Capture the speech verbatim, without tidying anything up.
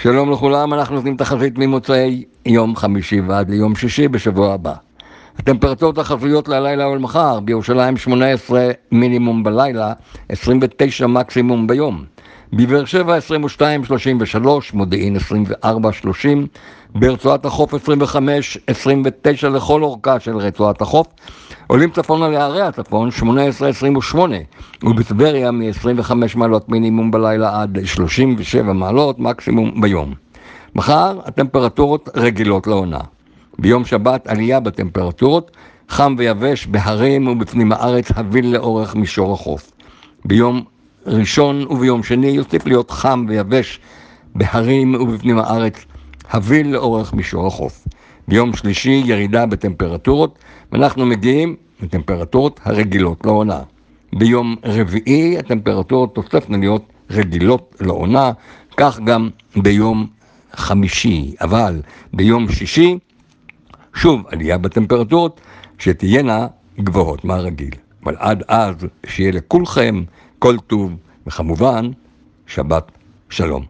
שלום לכולם, אנחנו נותנים תחזית ממוצאי יום חמישי ועד ליום שישי בשבוע הבא. הטמפרטורות החזויות ללילה ולמחר: בירושלים שמונה עשרה מינימום בלילה, עשרים ותשע מקסימום ביום. בבאר שבע עשרים ושתיים שלושים ושלוש, מודיעין עשרים וארבע שלושים, ברצועת החוף עשרים וחמש עשרים ותשע לכל אורכה של רצועת החוף. עולים צפונה לערי הצפון שמונה עשרה עשרים ושמונה, ובטבריה מ-עשרים וחמש מעלות מינימום בלילה עד שלושים ושבע מעלות מקסימום ביום. מחר הטמפרטורות רגילות לעונה. ביום שבת עלייה בטמפרטורות, חם ויבש בהרים ובפנים הארץ הביל לאורך מישור החוף. ביום ראשון וביום שני יוסיף להיות חם ויבש בהרים ובפנים הארץ הביל לאורך מישור החוף. ביום שלישי ירידה בטמפרטורות, ואנחנו מגיעים לטמפרטורות הרגילות לעונה. ביום רביעי הטמפרטורות תוספנה להיות רגילות לעונה, כך גם ביום חמישי, אבל ביום שישי שוב עלייה בטמפרטורות שתהיינה גבוהות מהרגיל. אבל עד אז שיהיה לכולכם כל טוב, וכמובן שבת שלום.